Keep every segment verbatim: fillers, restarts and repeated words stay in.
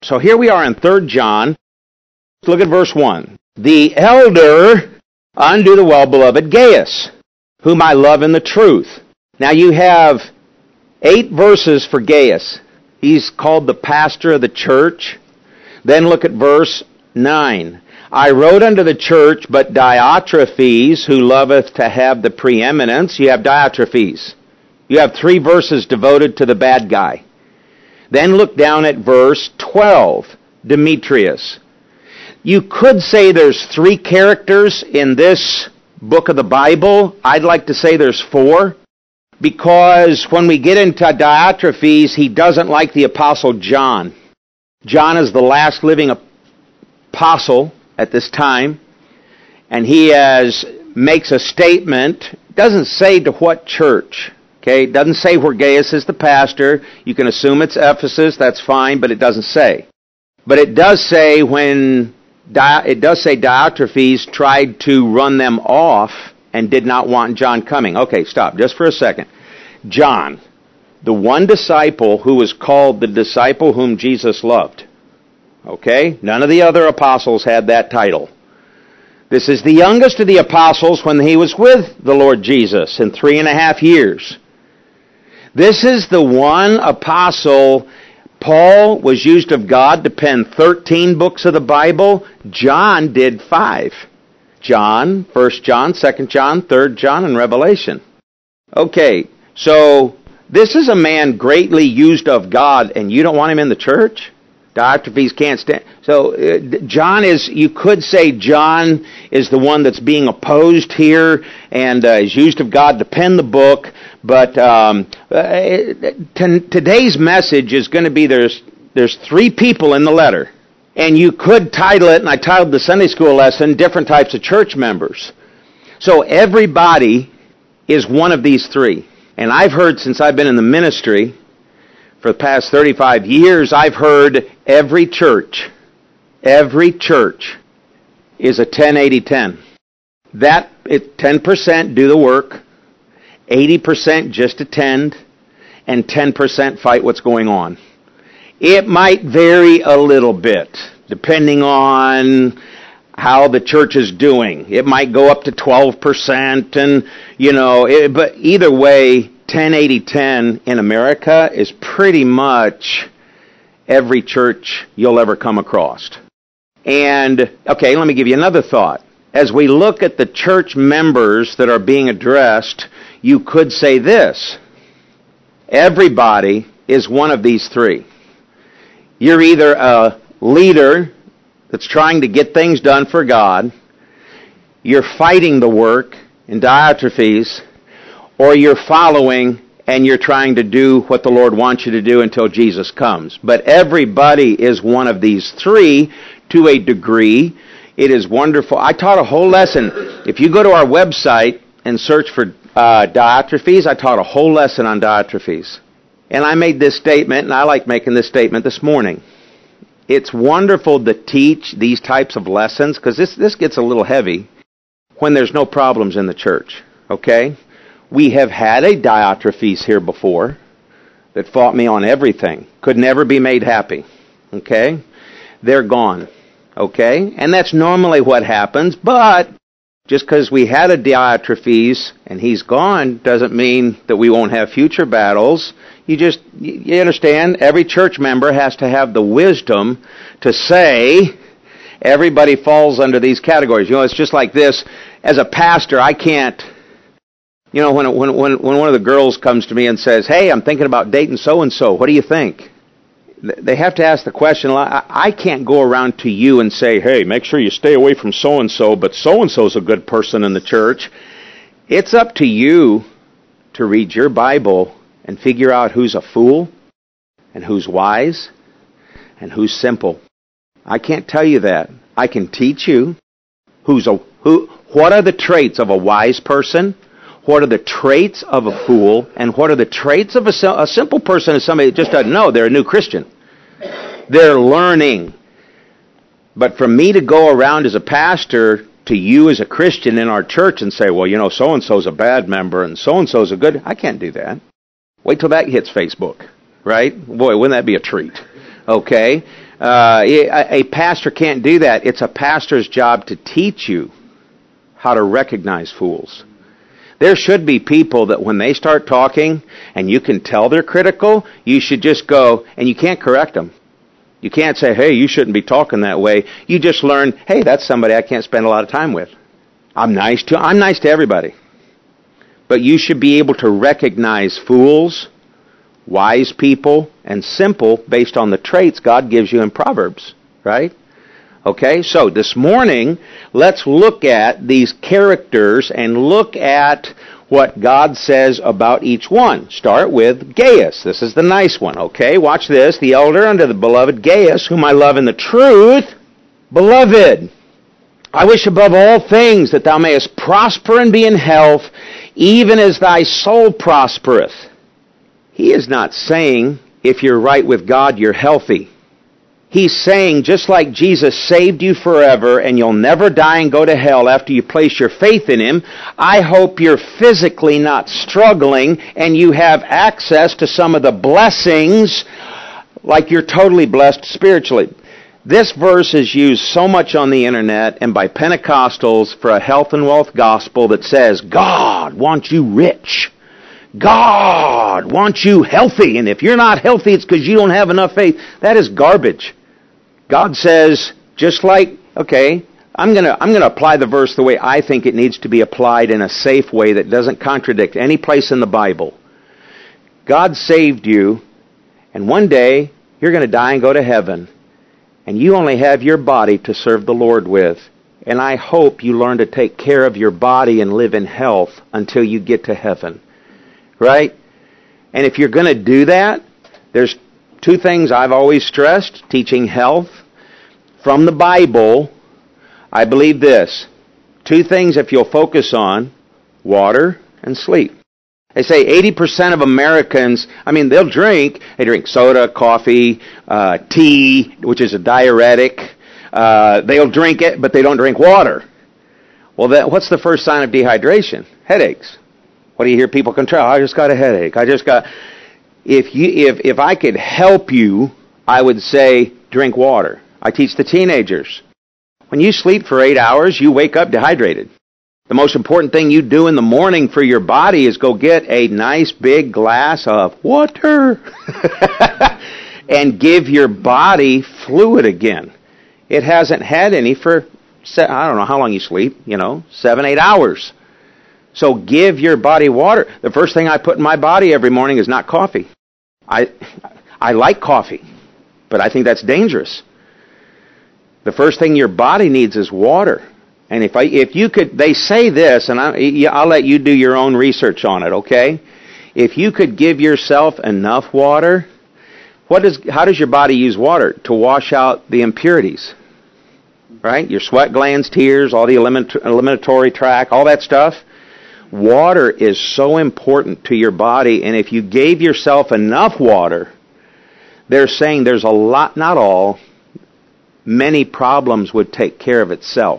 So here we are in Third John. Look at verse one. The elder unto the well-beloved Gaius, whom I love in the truth. Now you have eight verses for Gaius. He's called the pastor of the church. Then look at verse nine. I wrote unto the church, but Diotrephes, who loveth to have the preeminence. You have Diotrephes. You have three verses devoted to the bad guy. Then look down at verse twelve. Demetrius. You could say there's three characters in this book of the Bible. I'd like to say there's four. Because when we get into Diotrephes, he doesn't like the Apostle John. John is the last living apostle at this time, and he has makes a statement. Doesn't say to what church. Okay, it doesn't say where Gaius is the pastor. You can assume it's Ephesus. That's fine, but it doesn't say. But it does say when it does say Diotrephes tried to run them off and did not want John coming. Okay, stop just for a second. John, the one disciple who was called the disciple whom Jesus loved. Okay? None of the other apostles had that title. This is the youngest of the apostles when he was with the Lord Jesus in three and a half years. This is the one apostle. Paul was used of God to pen thirteen books of the Bible. John did five. John, First John, Second John, Third John, and Revelation. Okay, so this is a man greatly used of God, and you don't want him in the church? Diotrephes can't stand. So uh, John is, you could say John is the one that's being opposed here and uh, is used of God to pen the book. But um, uh, t- today's message is going to be there's there's three people in the letter. And you could title it, and I titled the Sunday school lesson, Different Types of Church Members. So everybody is one of these three. And I've heard since I've been in the ministry for the past thirty-five years, I've heard every church, every church is a ten eighty ten. That, it, ten percent do the work, eighty percent just attend, and ten percent fight what's going on. It might vary a little bit, depending on how the church is doing. It might go up to twelve percent, and, you know, it, but either way, ten eighty ten in America is pretty much every church you'll ever come across. And, okay, let me give you another thought. As we look at the church members that are being addressed, you could say this. Everybody is one of these three. You're either a leader that's trying to get things done for God, you're fighting the work in Diotrephes, or you're following and you're trying to do what the Lord wants you to do until Jesus comes. But everybody is one of these three to a degree. It is wonderful. I taught a whole lesson. If you go to our website and search for uh, Diotrephes, I taught a whole lesson on Diotrephes. And I made this statement, and I like making this statement this morning. It's wonderful to teach these types of lessons, because this, this gets a little heavy, when there's no problems in the church. Okay? We have had a Diotrephes here before that fought me on everything. Could never be made happy. Okay? They're gone. Okay? And that's normally what happens, but just because we had a Diotrephes and he's gone doesn't mean that we won't have future battles. You just, you understand, every church member has to have the wisdom to say everybody falls under these categories. You know, it's just like this. As a pastor, I can't, you know, when when when when one of the girls comes to me and says, "Hey, I'm thinking about dating so-and-so. What do you think?" They have to ask the question. I can't go around to you and say, "Hey, make sure you stay away from so-and-so, but so-and-so's a good person in the church." It's up to you to read your Bible and figure out who's a fool and who's wise and who's simple. I can't tell you that. I can teach you who's a who. What are the traits of a wise person? What are the traits of a fool? And what are the traits of a, a simple person? Is somebody that just doesn't know. They're a new Christian. They're learning. But for me to go around as a pastor to you as a Christian in our church and say, well, you know, so-and-so's a bad member and so-and-so's a good... I can't do that. Wait till that hits Facebook, right? Boy, wouldn't that be a treat, Okay? Uh, a, a pastor can't do that. It's a pastor's job to teach you how to recognize fools. There should be people that when they start talking and you can tell they're critical, you should just go, and you can't correct them. You can't say, hey, you shouldn't be talking that way. You just learn, hey, that's somebody I can't spend a lot of time with. I'm nice to, I'm nice to everybody. But you should be able to recognize fools, wise people, and simple based on the traits God gives you in Proverbs, right? Okay, so this morning, let's look at these characters and look at what God says about each one. Start with Gaius. This is the nice one, okay? Watch this. The elder unto the beloved Gaius, whom I love in the truth. Beloved, I wish above all things that thou mayest prosper and be in health, even as thy soul prospereth. He is not saying, if you're right with God, you're healthy. He's saying, just like Jesus saved you forever and you'll never die and go to hell after you place your faith in Him, I hope you're physically not struggling and you have access to some of the blessings like you're totally blessed spiritually. This verse is used so much on the internet and by Pentecostals for a health and wealth gospel that says, God wants you rich. God wants you healthy. And if you're not healthy, it's because you don't have enough faith. That is garbage. God says, just like, okay, I'm going to I'm going to apply the verse the way I think it needs to be applied in a safe way that doesn't contradict any place in the Bible. God saved you, and one day you're going to die and go to heaven, and you only have your body to serve the Lord with. And I hope you learn to take care of your body and live in health until you get to heaven. Right? And if you're going to do that, there's two things I've always stressed, teaching health. From the Bible, I believe this. Two things if you'll focus on, water and sleep. They say eighty percent of Americans, I mean, they'll drink. They drink soda, coffee, uh, tea, which is a diuretic. Uh, they'll drink it, but they don't drink water. Well, that, what's the first sign of dehydration? Headaches. What do you hear people contrail? I just got a headache. I just got... If you, if, if I could help you, I would say drink water. I teach the teenagers. When you sleep for eight hours, you wake up dehydrated. The most important thing you do in the morning for your body is go get a nice big glass of water and give your body fluid again. It hasn't had any for, I don't know how long you sleep, you know, seven, eight hours. So give your body water. The first thing I put in my body every morning is not coffee. I I like coffee, but I think that's dangerous. The first thing your body needs is water. And if I if you could, they say this, and I, I'll let you do your own research on it, okay? If you could give yourself enough water, what does how does your body use water? To wash out the impurities, right? Your sweat glands, tears, all the eliminatory tract, all that stuff. Water is so important to your body, and if you gave yourself enough water, they're saying there's a lot, not all, many problems would take care of itself.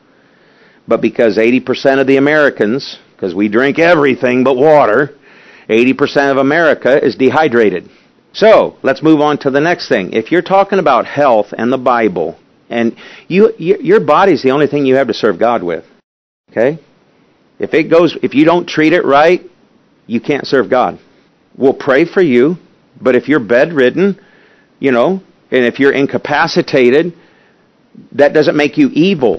But because eighty percent of the Americans, because we drink everything but water, eighty percent of America is dehydrated. So, let's move on to the next thing. If you're talking about health and the Bible, and you, you your body's the only thing you have to serve God with, okay? If it goes, if you don't treat it right, you can't serve God. We'll pray for you, but if you're bedridden, you know, and if you're incapacitated, that doesn't make you evil.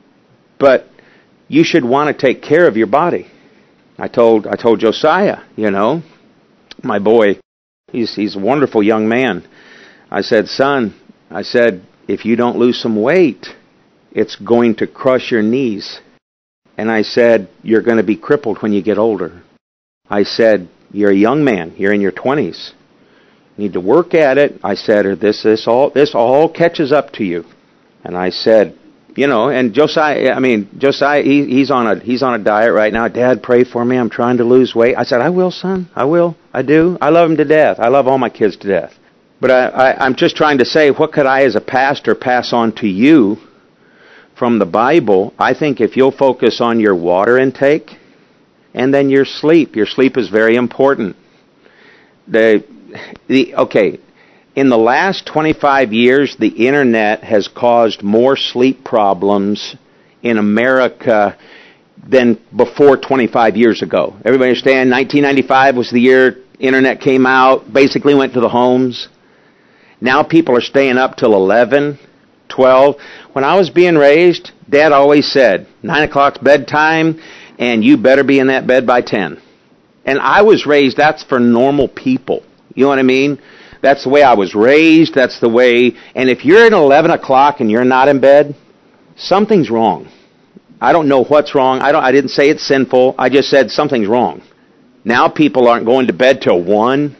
But you should want to take care of your body. I told I told Josiah, you know, my boy, he's he's a wonderful young man. I said, son, I said, if you don't lose some weight, it's going to crush your knees. And I said, you're going to be crippled when you get older. I said, you're a young man. You're in your twenties. You need to work at it. I said, or this, this all, this all catches up to you. And I said, you know, and Josiah, I mean, Josiah, he, he's on a, he's on a diet right now. Dad, pray for me. I'm trying to lose weight. I said, I will, son. I will. I do. I love him to death. I love all my kids to death. But I, I, I'm just trying to say, what could I as a pastor pass on to you from the Bible? I think if you'll focus on your water intake and then your sleep. Your sleep is very important. The, the okay, In the last twenty-five years, the internet has caused more sleep problems in America than before twenty-five years ago. Everybody understand? nineteen ninety-five was the year internet came out, basically went to the homes. Now people are staying up till eleven, twelve. When I was being raised, Dad always said, nine o'clock's bedtime, and you better be in that bed by ten. And I was raised, that's for normal people. You know what I mean? That's the way I was raised. That's the way, and if you're at eleven o'clock and you're not in bed, something's wrong. I don't know what's wrong. I don't. I didn't say it's sinful. I just said something's wrong. Now people aren't going to bed till one,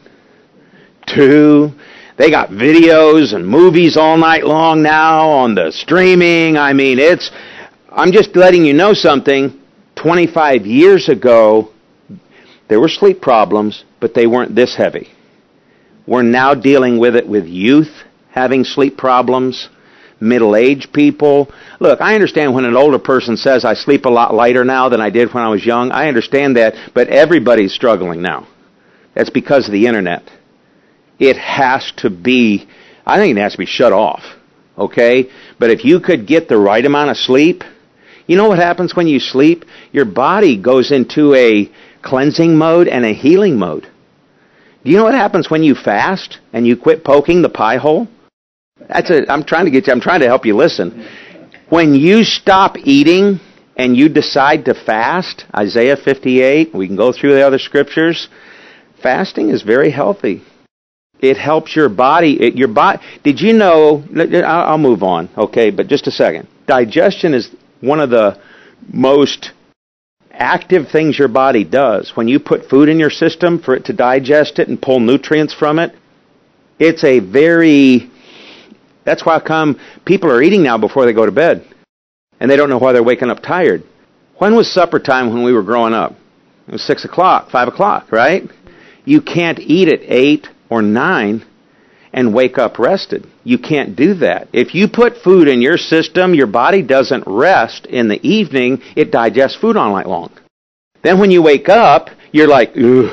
two. They got videos and movies all night long now on the streaming. I mean, it's, I'm just letting you know something. twenty-five years ago, there were sleep problems, but they weren't this heavy. We're now dealing with it with youth having sleep problems, middle-aged people. Look, I understand when an older person says, I sleep a lot lighter now than I did when I was young. I understand that, but everybody's struggling now. That's because of the internet. It has to be, I think it has to be shut off, okay? But if you could get the right amount of sleep, you know what happens when you sleep? Your body goes into a cleansing mode and a healing mode. Do you know what happens when you fast and you quit poking the pie hole? That's a, I'm trying to get you, I'm trying to help you listen. When you stop eating and you decide to fast, Isaiah fifty-eight, we can go through the other scriptures, fasting is very healthy. It helps your body, it, your body, did you know, I'll, I'll move on, okay, but just a second. Digestion is one of the most active things your body does. When you put food in your system for it to digest it and pull nutrients from it, it's a very, that's why come people are eating now before they go to bed. And they don't know why they're waking up tired. When was supper time when we were growing up? It was six o'clock, five o'clock, right? You can't eat at eight or nine and wake up rested. You can't do that. If you put food in your system, your body doesn't rest in the evening, it digests food all night long. Then when you wake up, you're like, ugh,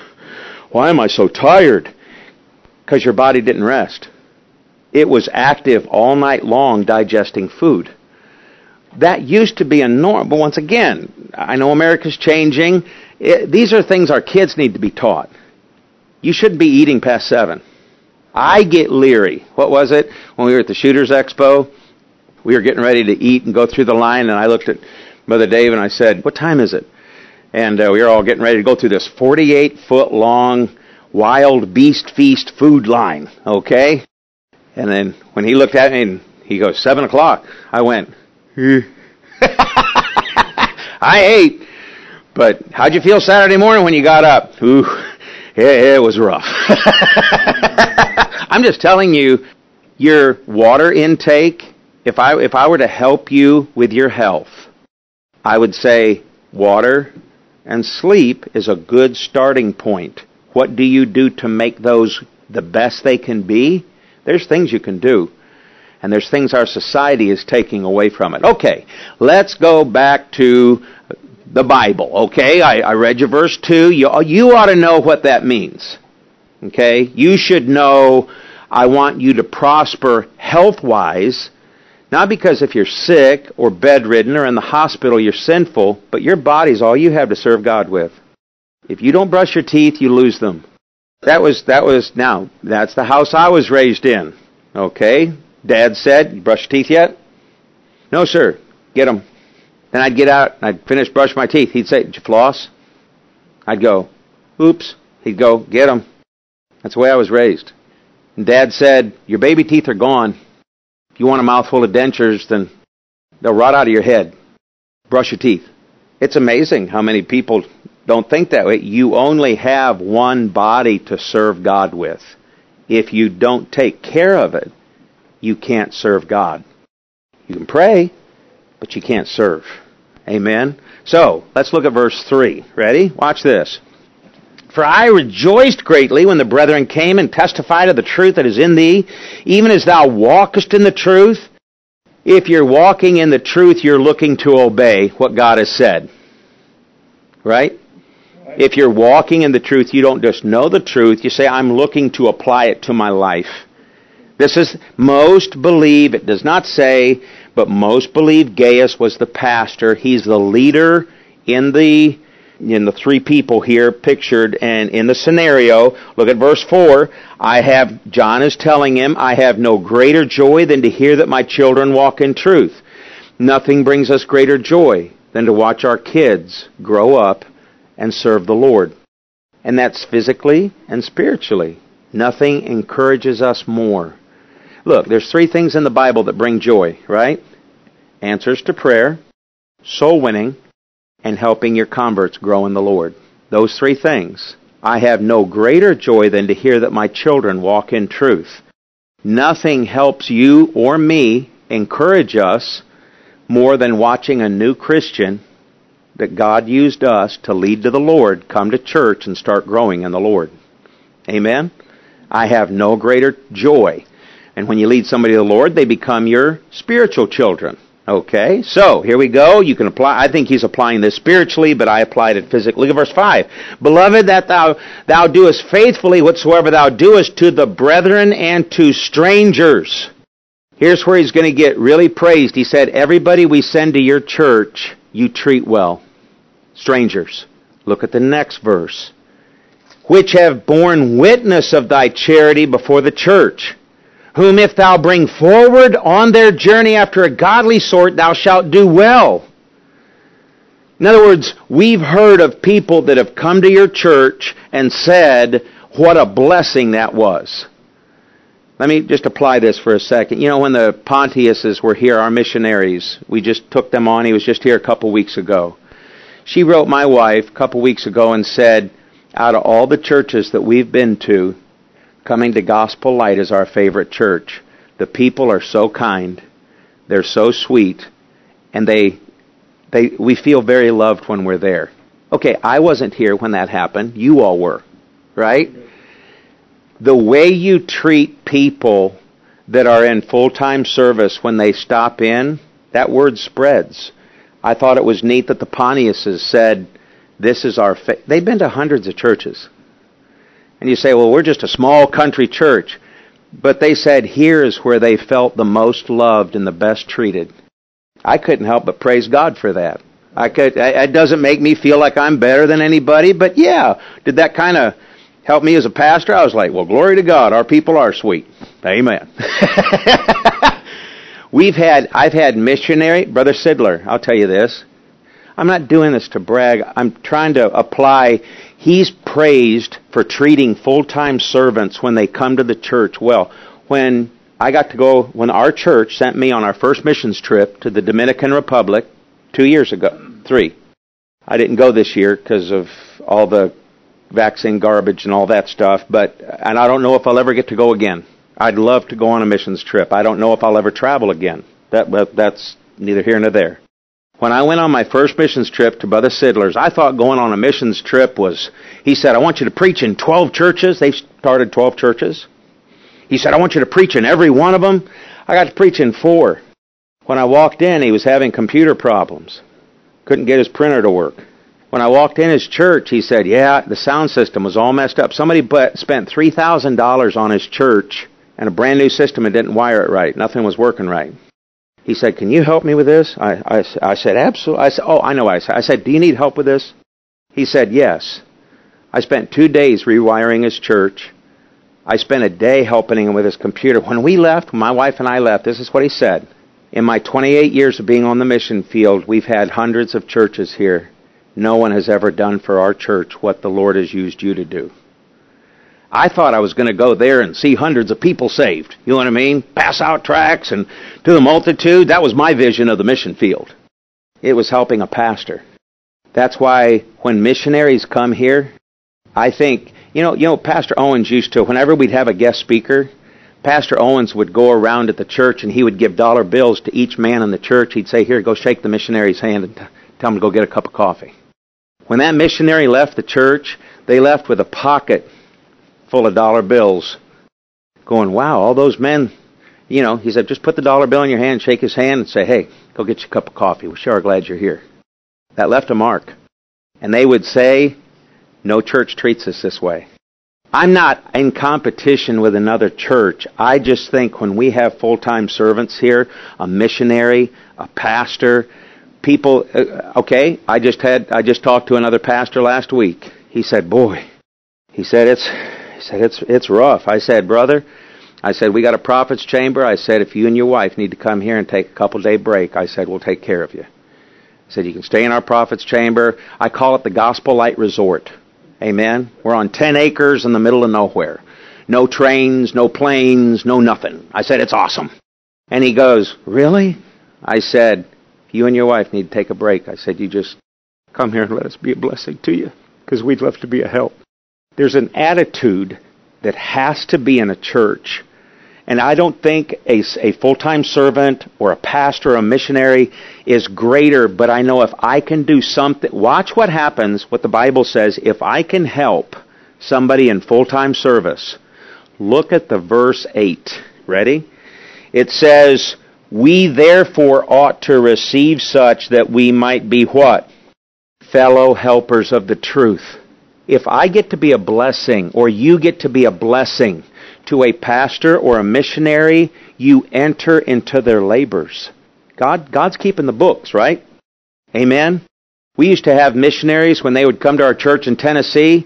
why am I so tired? Because your body didn't rest. It was active all night long digesting food. That used to be a norm, but once again, I know America's changing. It, these are things our kids need to be taught. You shouldn't be eating past seven. I get leery. What was it? When we were at the Shooters Expo, we were getting ready to eat and go through the line, and I looked at Brother Dave and I said, what time is it? And uh, we were all getting ready to go through this forty-eight foot long wild beast feast food line, okay? And then when he looked at me and he goes, seven o'clock, I went, I ate. But how'd you feel Saturday morning when you got up? Ooh, it, it was rough. I'm just telling you, your water intake, if I if I were to help you with your health, I would say water and sleep is a good starting point. What do you do to make those the best they can be? There's things you can do. And there's things our society is taking away from it. Okay, let's go back to the Bible, okay? I, I read you verse two. You, you ought to know what that means, okay? You should know, I want you to prosper health-wise, not because if you're sick or bedridden or in the hospital you're sinful, but your body's all you have to serve God with. If you don't brush your teeth, you lose them. That was, that was, now, that's the house I was raised in, okay? Dad said, you brush your teeth yet? No, sir. Get them. Then I'd get out, and I'd finish brushing my teeth. He'd say, did you floss? I'd go, oops. He'd go, get them. That's the way I was raised. And Dad said, your baby teeth are gone. If you want a mouthful of dentures, then they'll rot out of your head. Brush your teeth. It's amazing how many people don't think that way. You only have one body to serve God with. If you don't take care of it, you can't serve God. You can pray, but you can't serve. Amen? So, let's look at verse three. Ready? Watch this. For I rejoiced greatly when the brethren came and testified of the truth that is in thee, even as thou walkest in the truth. If you're walking in the truth, you're looking to obey what God has said. Right? If you're walking in the truth, you don't just know the truth. You say, I'm looking to apply it to my life. This is, most believe, it does not say, but most believe Gaius was the pastor. He's the leader in the in the three people here pictured, and in the scenario. Look at verse four. I have, John is telling him, I have no greater joy than to hear that my children walk in truth. Nothing brings us greater joy than to watch our kids grow up and serve the Lord. And that's physically and spiritually. Nothing encourages us more. Look, there's three things in the Bible that bring joy, right? Answers to prayer, soul winning, and helping your converts grow in the Lord. Those three things. I have no greater joy than to hear that my children walk in truth. Nothing helps you or me encourage us more than watching a new Christian that God used us to lead to the Lord come to church and start growing in the Lord. Amen? I have no greater joy. And when you lead somebody to the Lord, they become your spiritual children. Okay, so here we go. You can apply, I think he's applying this spiritually, but I applied it physically. Look at verse five. Beloved, that thou, thou doest faithfully whatsoever thou doest to the brethren and to strangers. Here's where he's going to get really praised. He said, everybody we send to your church, you treat well. Strangers. Look at the next verse. Which have borne witness of thy charity before the church, whom if thou bring forward on their journey after a godly sort, thou shalt do well. In other words, we've heard of people that have come to your church and said, what a blessing that was. Let me just apply this for a second. You know, when the Pontiuses were here, our missionaries, we just took them on. He was just here a couple weeks ago. She wrote my wife a couple weeks ago and said, out of all the churches that we've been to, Coming to Gospel Light is our favorite church. The people are so kind. They're so sweet. And they, they, we feel very loved when we're there. Okay, I wasn't here when that happened. You all were, right? The way you treat people that are in full-time service when they stop in, that word spreads. I thought it was neat that the Pontiuses said, this is our... Fa-. They've been to hundreds of churches. And you say, well, we're just a small country church. But they said, here is where they felt the most loved and the best treated. I couldn't help but praise God for that. I could. It doesn't make me feel like I'm better than anybody, but yeah, did that kind of help me as a pastor? I was like, well, glory to God, our people are sweet. Amen. We've had, I've had missionary, Brother Sidler, I'll tell you this. I'm not doing this to brag. I'm trying to apply. He's praised for treating full-time servants when they come to the church well. When I got to go, when our church sent me on our first missions trip to the Dominican Republic two years ago, three. I didn't go this year because of all the vaccine garbage and all that stuff, but, and I don't know if I'll ever get to go again. I'd love to go on a missions trip. I don't know if I'll ever travel again. That, that's neither here nor there. When I went on my first missions trip to Brother Sidler's, I thought going on a missions trip was, he said, I want you to preach in twelve churches. They've started twelve churches. He said, I want you to preach in every one of them. I got to preach in four. When I walked in, he was having computer problems. Couldn't get his printer to work. When I walked in his church, he said, yeah, the sound system was all messed up. Somebody spent three thousand dollars on his church and a brand new system and didn't wire it right. Nothing was working right. He said, can you help me with this? I, I, I said, absolutely. I said, oh, I know what I said. I said, do you need help with this? He said, yes. I spent two days rewiring his church. I spent a day helping him with his computer. When we left, when my wife and I left, this is what he said. In my twenty-eight years of being on the mission field, we've had hundreds of churches here. No one has ever done for our church what the Lord has used you to do. I thought I was going to go there and see hundreds of people saved. You know what I mean? Pass out tracts and to the multitude. That was my vision of the mission field. It was helping a pastor. That's why when missionaries come here, I think, you know, you know, Pastor Owens used to, whenever we'd have a guest speaker, Pastor Owens would go around at the church and he would give dollar bills to each man in the church. He'd say, here, go shake the missionary's hand and t- tell him to go get a cup of coffee. When that missionary left the church, they left with a pocket full of dollar bills, going, wow, all those men, you know, he said, just put the dollar bill in your hand, shake his hand, and say, hey, go get you a cup of coffee. We're sure glad you're here. That left a mark. And they would say, no church treats us this way. I'm not in competition with another church. I just think when we have full-time servants here, a missionary, a pastor, people, uh, okay, I just had, I just talked to another pastor last week. He said, boy, he said, it's, he said, it's, it's rough. I said, brother, I said, we got a prophet's chamber. I said, if you and your wife need to come here and take a couple day break, I said, we'll take care of you. I said, you can stay in our prophet's chamber. I call it the Gospel Light Resort. Amen. We're on ten acres in the middle of nowhere. No trains, no planes, no nothing. I said, it's awesome. And he goes, really? I said, if you and your wife need to take a break, I said, you just come here and let us be a blessing to you, because we'd love to be a help. There's an attitude that has to be in a church. And I don't think a, a full-time servant or a pastor or a missionary is greater, but I know if I can do something, watch what happens, what the Bible says, if I can help somebody in full-time service. Look at the verse eight. Ready? It says, we therefore ought to receive such that we might be what? Fellow helpers of the truth. If I get to be a blessing, or you get to be a blessing to a pastor or a missionary, you enter into their labors. God, God's keeping the books, right? Amen? We used to have missionaries when they would come to our church in Tennessee.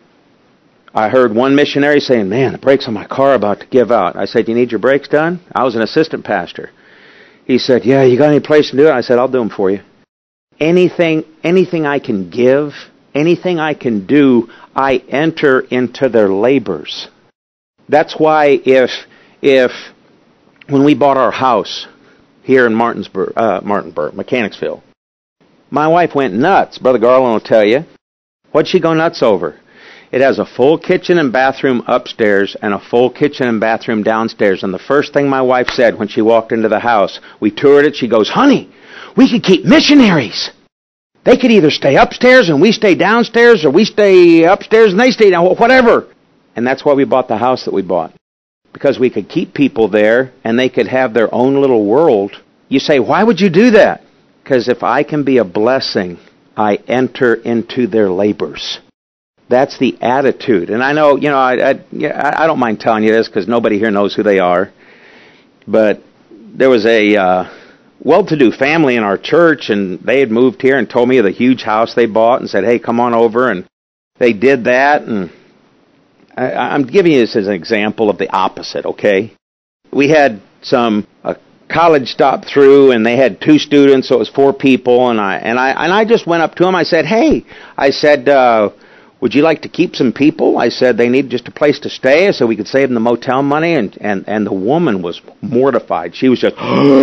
I heard one missionary saying, man, the brakes on my car are about to give out. I said, you need your brakes done? I was an assistant pastor. He said, yeah, you got any place to do it? I said, I'll do them for you. Anything, anything I can give, anything I can do, I enter into their labors. That's why if, if, when we bought our house here in Martinsburg, uh, Martinsburg, Mechanicsville, my wife went nuts. Brother Garland will tell you. What'd she go nuts over? It has a full kitchen and bathroom upstairs and a full kitchen and bathroom downstairs. And the first thing my wife said when she walked into the house, we toured it, she goes, honey, we could keep missionaries. They could either stay upstairs and we stay downstairs, or we stay upstairs and they stay down, whatever. And that's why we bought the house that we bought. Because we could keep people there and they could have their own little world. You say, why would you do that? Because if I can be a blessing, I enter into their labors. That's the attitude. And I know, you know, I I, I don't mind telling you this because nobody here knows who they are. But there was a uh, well-to-do family in our church, and they had moved here and told me of the huge house they bought and said, hey, come on over. And they did that, and I, I'm giving you this as an example of the opposite, okay? We had some uh, college stop through, and they had two students, so it was four people, and I and I and I just went up to them. I said, "Hey," I said, uh, "would you like to keep some people?" I said, "They need just a place to stay, so we could save them the motel money." And and and the woman was mortified. She was just,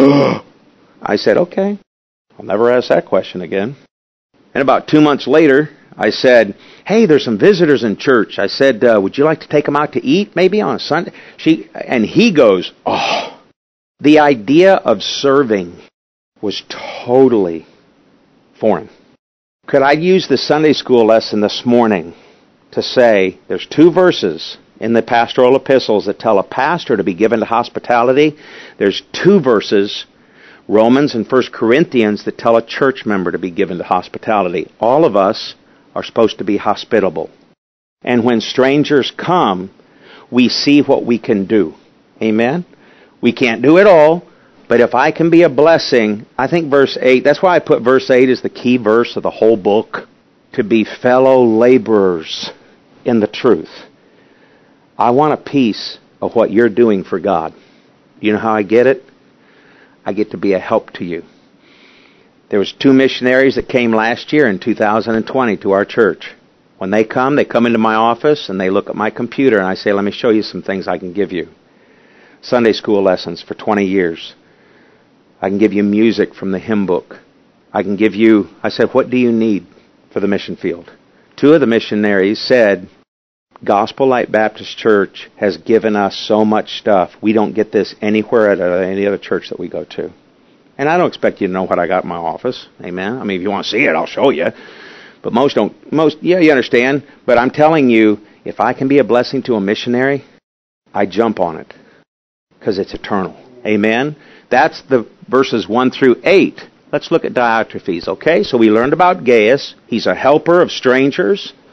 I said, "Okay, I'll never ask that question again." And about two months later, I said, hey, there's some visitors in church. I said, uh, would you like to take them out to eat maybe on a Sunday? She And he goes, oh, the idea of serving was totally foreign. Could I use the Sunday school lesson this morning to say there's two verses in the pastoral epistles that tell a pastor to be given to hospitality? There's two verses, Romans and First Corinthians, that tell a church member to be given to hospitality. All of us are supposed to be hospitable. And when strangers come, we see what we can do. Amen? We can't do it all, but if I can be a blessing, I think verse eight, that's why I put verse eight as the key verse of the whole book, to be fellow laborers in the truth. I want a piece of what you're doing for God. You know how I get it? I get to be a help to you. There was two missionaries that came last year in two thousand twenty to our church. When they come, they come into my office and they look at my computer and I say, let me show you some things I can give you. Sunday school lessons for twenty years. I can give you music from the hymn book. I can give you, I said, what do you need for the mission field? Two of the missionaries said, Gospel Light Baptist Church has given us so much stuff. We don't get this anywhere at any other church that we go to. And I don't expect you to know what I got in my office. Amen. I mean, if you want to see it, I'll show you. But most don't, most, yeah, you understand. But I'm telling you, if I can be a blessing to a missionary, I jump on it. Because it's eternal. Amen. That's the verses one through eight. Let's look at Diotrephes, okay? So we learned about Gaius. He's a helper of strangers.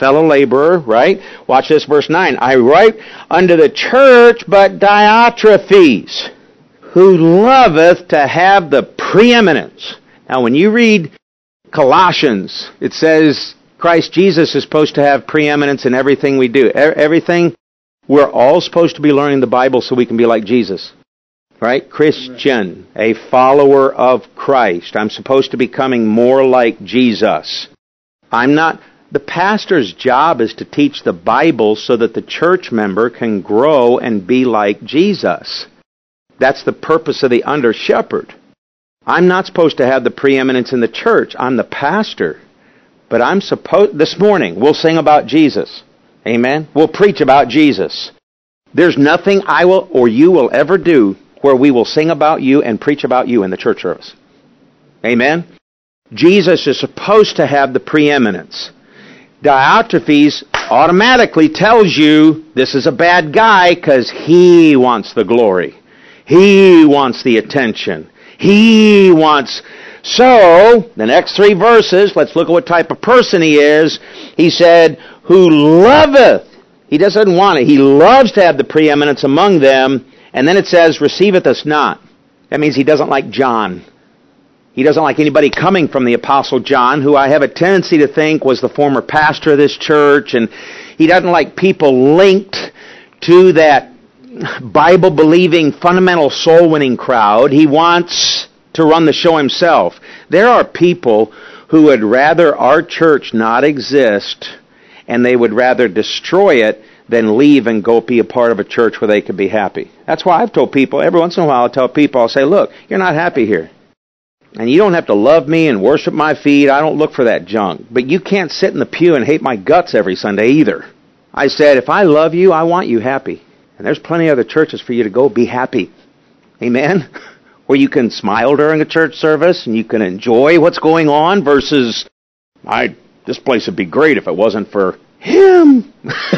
fellow laborer, right? Watch this, verse nine. I write unto the church, but Diotrephes, who loveth to have the preeminence. Now, when you read Colossians, it says Christ Jesus is supposed to have preeminence in everything we do. Everything, we're all supposed to be learning the Bible so we can be like Jesus. Right? Christian, a follower of Christ. I'm supposed to be becoming more like Jesus. I'm not... The pastor's job is to teach the Bible so that the church member can grow and be like Jesus. That's the purpose of the under shepherd. I'm not supposed to have the preeminence in the church. I'm the pastor. But I'm supposed... This morning, we'll sing about Jesus. Amen? We'll preach about Jesus. There's nothing I will or you will ever do where we will sing about you and preach about you in the church service. Amen? Jesus is supposed to have the preeminence. Diotrephes automatically tells you this is a bad guy because he wants the glory. He wants the attention. He wants... So, the next three verses, let's look at what type of person he is. He said, who loveth. He doesn't want it. He loves to have the preeminence among them. And then it says, receiveth us not. That means he doesn't like John. He doesn't like anybody coming from the Apostle John, who I have a tendency to think was the former pastor of this church. And he doesn't like people linked to that Bible-believing, fundamental soul-winning crowd. He wants to run the show himself. There are people who would rather our church not exist, and they would rather destroy it than leave and go be a part of a church where they could be happy. That's why I've told people, every once in a while I'll tell people, I'll say, look, you're not happy here. And you don't have to love me and worship my feet. I don't look for that junk. But you can't sit in the pew and hate my guts every Sunday either. I said, if I love you, I want you happy. And there's plenty of other churches for you to go be happy. Amen? Where you can smile during a church service and you can enjoy what's going on versus, I this place would be great if it wasn't for him.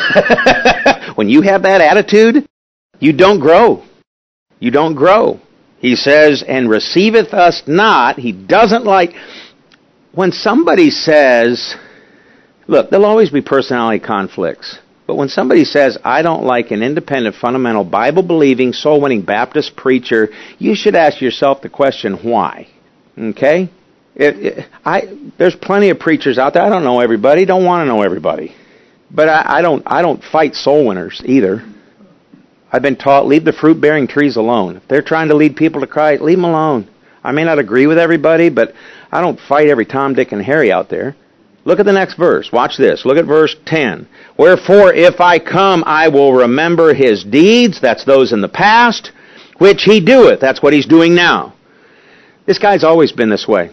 When you have that attitude, you don't grow. You don't grow. He says, and receiveth us not. He doesn't like... When somebody says... Look, there'll always be personality conflicts. But when somebody says, I don't like an independent, fundamental, Bible-believing, soul-winning Baptist preacher, you should ask yourself the question, why? Okay? It, it, I, there's plenty of preachers out there. I don't know everybody. Don't want to know everybody. But I, I don't I don't fight soul winners either. I've been taught, leave the fruit-bearing trees alone. If they're trying to lead people to Christ, leave them alone. I may not agree with everybody, but I don't fight every Tom, Dick, and Harry out there. Look at the next verse. Watch this. Look at verse ten. Wherefore, if I come, I will remember his deeds. That's those in the past, which he doeth. That's what he's doing now. This guy's always been this way.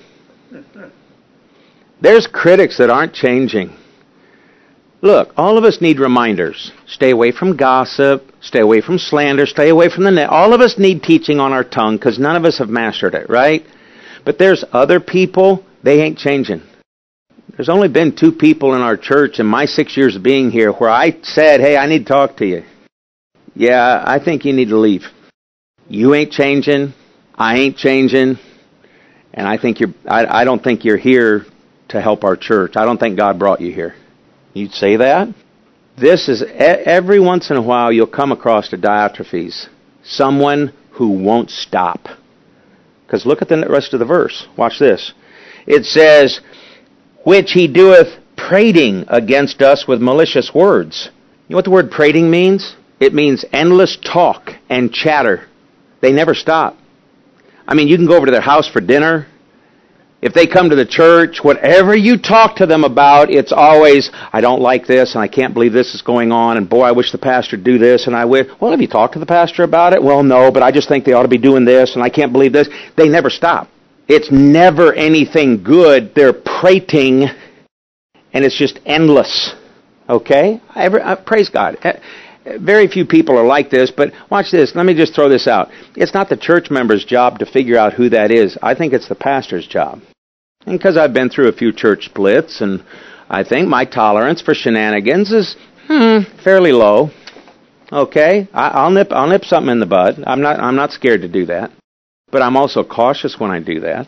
There's critics that aren't changing. Look, all of us need reminders. Stay away from gossip. Stay away from slander. Stay away from the net. All of us need teaching on our tongue because none of us have mastered it, right? But there's other people, they ain't changing. There's only been two people in our church in my six years of being here where I said, hey, I need to talk to you. Yeah, I think you need to leave. You ain't changing. I ain't changing. And I think you're, I, I don't think you're here to help our church. I don't think God brought you here. You'd say that? This is, every once in a while you'll come across a Diotrephes. Someone who won't stop. Because look at the rest of the verse. Watch this. It says, which he doeth prating against us with malicious words. You know what the word prating means? It means endless talk and chatter. They never stop. I mean, you can go over to their house for dinner. If they come to the church, whatever you talk to them about, it's always, I don't like this, and I can't believe this is going on, and boy, I wish the pastor would do this, and I wish, well, have you talked to the pastor about it? Well, no, but I just think they ought to be doing this, and I can't believe this. They never stop. It's never anything good. They're prating, and it's just endless. Okay? I ever, I, praise God. Very few people are like this, but watch this. Let me just throw this out. It's not the church member's job to figure out who that is. I think it's the pastor's job. And because I've been through a few church splits, and I think my tolerance for shenanigans is hmm, fairly low. Okay? I, I'll nip I'll nip something in the bud. I'm not I'm not scared to do that. But I'm also cautious when I do that.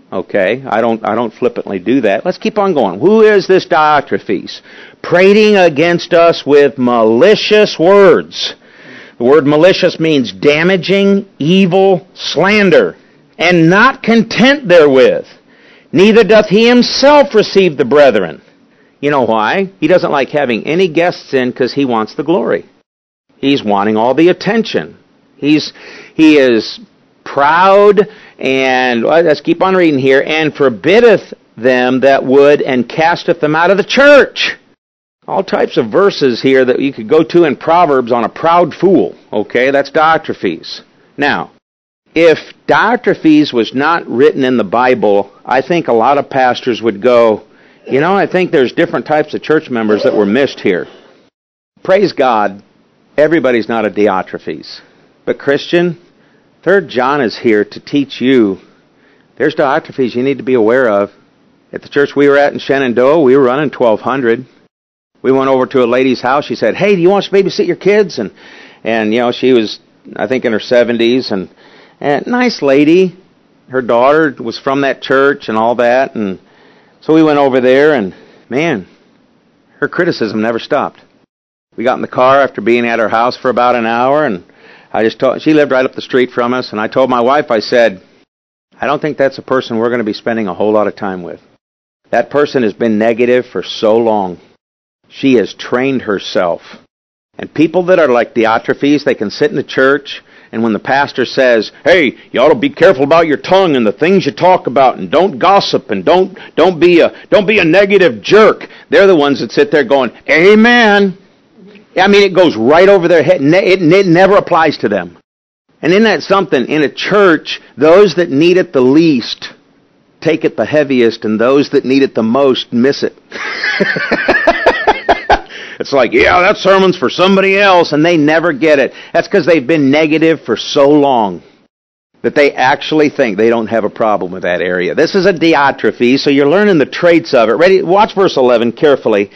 Okay, I don't I don't flippantly do that. Let's keep on going. Who is this Diotrephes? Prating against us with malicious words. The word malicious means damaging, evil, slander, and not content therewith. Neither doth he himself receive the brethren. You know why? He doesn't like having any guests in because he wants the glory. He's wanting all the attention. He's he is proud, and well, let's keep on reading here, and forbiddeth them that would, and casteth them out of the church. All types of verses here that you could go to in Proverbs on a proud fool. Okay, that's Diotrephes. Now, if Diotrephes was not written in the Bible, I think a lot of pastors would go, you know, I think there's different types of church members that were missed here. Praise God, everybody's not a Diotrephes. But Christian, Third John is here to teach you there's Diotrephes you need to be aware of. At the church we were at in Shenandoah, we were running twelve hundred. We went over to a lady's house. She said, hey, do you want us to babysit your kids? And, and you know, she was, I think, in her seventies. And, and nice lady. Her daughter was from that church and all that. And so we went over there, and, man, her criticism never stopped. We got in the car after being at her house for about an hour, and I just told, she lived right up the street from us, and I told my wife, I said, I don't think that's a person we're going to be spending a whole lot of time with. That person has been negative for so long. She has trained herself. And people that are like Diotrephes, they can sit in the church, and when the pastor says, hey, you ought to be careful about your tongue and the things you talk about, and don't gossip, and don't don't be a don't be a negative jerk, they're the ones that sit there going, amen. I mean, it goes right over their head. It, it never applies to them. And isn't that something? In a church, those that need it the least take it the heaviest, and those that need it the most miss it. It's like, yeah, that sermon's for somebody else, and they never get it. That's because they've been negative for so long that they actually think they don't have a problem with that area. This is a Diotrephes, so you're learning the traits of it. Ready? Watch verse eleven carefully.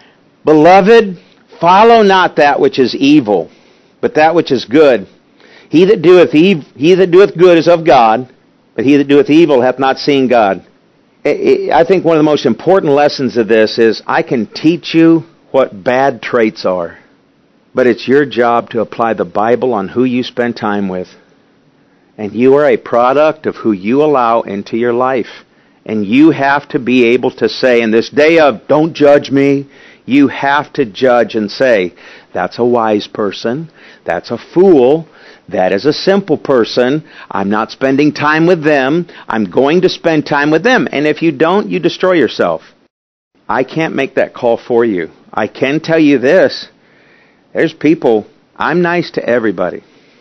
Beloved, follow not that which is evil, but that which is good. He that doeth ev- he that doeth good is of God, but he that doeth evil hath not seen God. I think one of the most important lessons of this is I can teach you what bad traits are, but it's your job to apply the Bible on who you spend time with. And you are a product of who you allow into your life. And you have to be able to say, in this day of don't judge me, you have to judge and say, that's a wise person, that's a fool, that is a simple person, I'm not spending time with them, I'm going to spend time with them. And if you don't, you destroy yourself. I can't make that call for you. I can tell you this, there's people, I'm nice to everybody.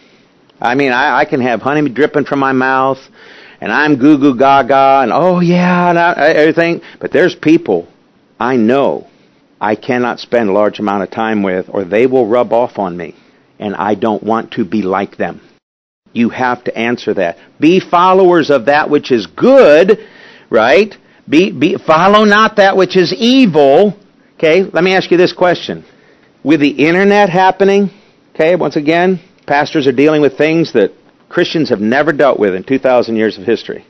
I mean, I, I can have honey dripping from my mouth, and I'm goo goo gaga, and oh yeah, and I, everything, but there's people I know I cannot spend a large amount of time with, or they will rub off on me, and I don't want to be like them. You have to answer that. Be followers of that which is good, right? Be, be follow not that which is evil. Okay, let me ask you this question. With the internet happening, okay, once again, pastors are dealing with things that Christians have never dealt with in two thousand years of history.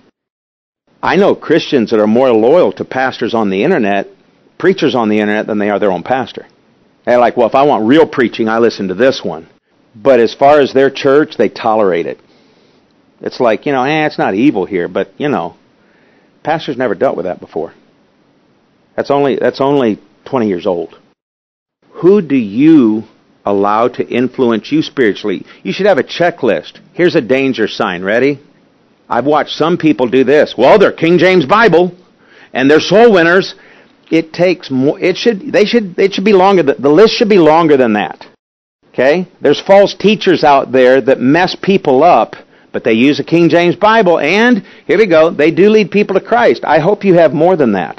I know Christians that are more loyal to pastors on the internet, preachers on the internet, than they are their own pastor. They're like, well, if I want real preaching, I listen to this one. But as far as their church, they tolerate it. It's like, you know, eh, it's not evil here, but, you know, pastors never dealt with that before. That's only that's only twenty years old. Who do you allow to influence you spiritually? You should have a checklist. Here's a danger sign. Ready? I've watched some people do this. Well, they're King James Bible, and they're soul winners. It takes more. It should. They should. It should be longer. The list should be longer than that. Okay? There's false teachers out there that mess people up, but they use a King James Bible, and here we go. They do lead people to Christ. I hope you have more than that.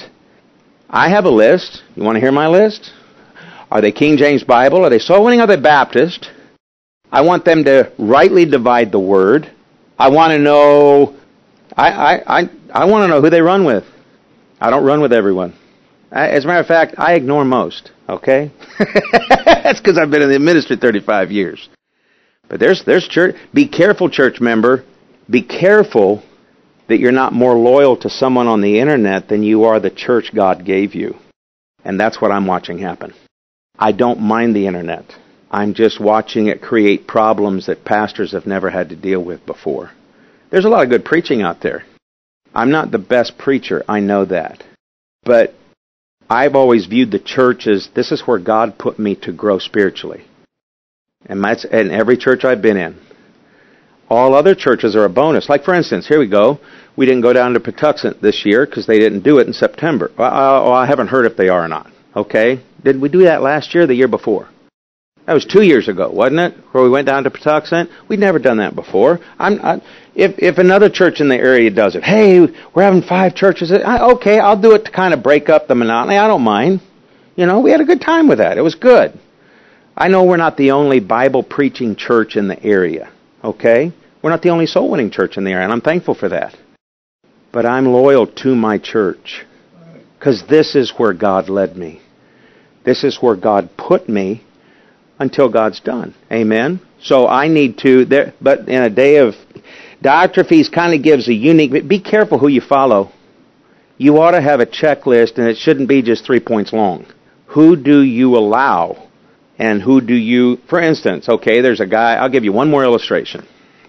I have a list. You want to hear my list? Are they King James Bible? Are they soul winning? Are they Baptist? I want them to rightly divide the word. I want to know. I I I, I want to know who they run with. I don't run with everyone. I, as a matter of fact, I ignore most. Okay, that's because I've been in the ministry thirty-five years. But there's there's church. Be careful, church member. Be careful that you're not more loyal to someone on the internet than you are the church God gave you. And that's what I'm watching happen. I don't mind the internet. I'm just watching it create problems that pastors have never had to deal with before. There's a lot of good preaching out there. I'm not the best preacher, I know that. But I've always viewed the church as, this is where God put me to grow spiritually. And that's in every church I've been in. All other churches are a bonus. Like, for instance, here we go. We didn't go down to Patuxent this year because they didn't do it in September. Well, I haven't heard if they are or not. Okay? Did we do that last year or the year before? That was two years ago, wasn't it? Where we went down to Patuxent. We'd never done that before. I'm, I, if if another church in the area does it, hey, we're having five churches. I, okay, I'll do it to kind of break up the monotony. I don't mind. You know, we had a good time with that. It was good. I know we're not the only Bible preaching church in the area. Okay, we're not the only soul winning church in the area, and I'm thankful for that. But I'm loyal to my church because this is where God led me. This is where God put me. Until God's done. Amen? So I need to, there, but in a day of, Diotrephes kind of gives a unique, be careful who you follow. You ought to have a checklist, and it shouldn't be just three points long. Who do you allow? And who do you, for instance, okay, there's a guy, I'll give you one more illustration.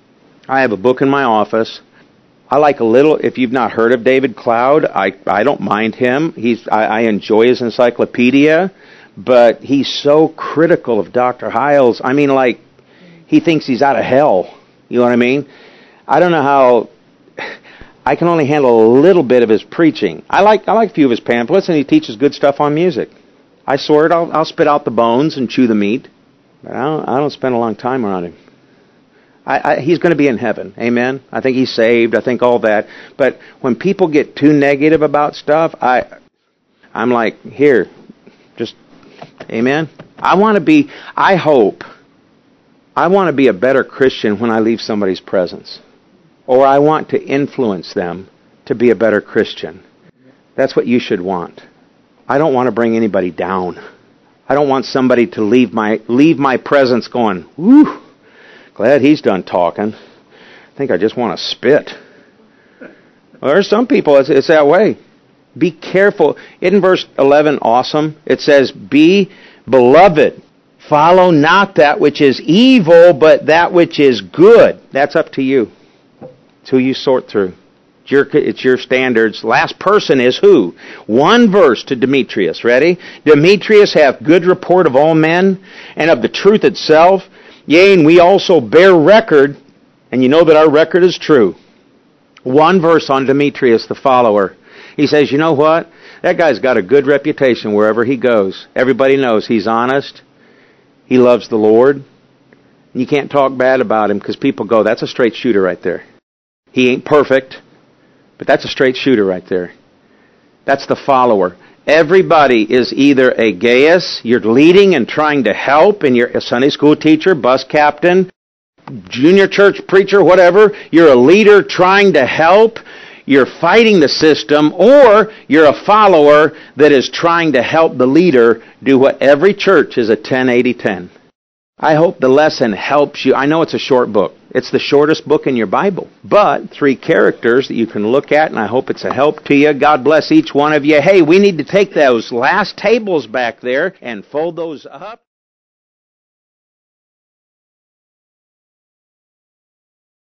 I have a book in my office. I like a little, if you've not heard of David Cloud, I, I don't mind him. He's, I, I enjoy his encyclopedia. But he's so critical of Doctor Hiles. I mean, like, he thinks he's out of hell. You know what I mean? I don't know how... I can only handle a little bit of his preaching. I like I like a few of his pamphlets, and he teaches good stuff on music. I swear it, I'll, I'll spit out the bones and chew the meat. But I don't, I don't spend a long time around him. I, I, he's going to be in heaven. Amen? I think he's saved. I think all that. But when people get too negative about stuff, I, I'm like, here, just... Amen? I want to be, I hope, I want to be a better Christian when I leave somebody's presence. Or I want to influence them to be a better Christian. That's what you should want. I don't want to bring anybody down. I don't want somebody to leave my leave my presence going, whew, glad he's done talking. I think I just want to spit. Well, there's some people, it's, it's that way. Be careful. In verse eleven, awesome, it says, be beloved. Follow not that which is evil, but that which is good. That's up to you. It's who you sort through. It's your, it's your standards. Last person is who? One verse to Demetrius. Ready? Demetrius hath good report of all men, and of the truth itself. Yea, and we also bear record, and you know that our record is true. One verse on Demetrius, the follower. He says, you know what? That guy's got a good reputation wherever he goes. Everybody knows he's honest. He loves the Lord. You can't talk bad about him because people go, that's a straight shooter right there. He ain't perfect, but that's a straight shooter right there. That's the follower. Everybody is either a Gaius, you're leading and trying to help, and you're a Sunday school teacher, bus captain, junior church preacher, whatever. You're a leader trying to help. You're fighting the system, or you're a follower that is trying to help the leader do what every church is a ten eighty ten. I hope the lesson helps you. I know it's a short book. It's the shortest book in your Bible. But three characters that you can look at, and I hope it's a help to you. God bless each one of you. Hey, we need to take those last tables back there and fold those up.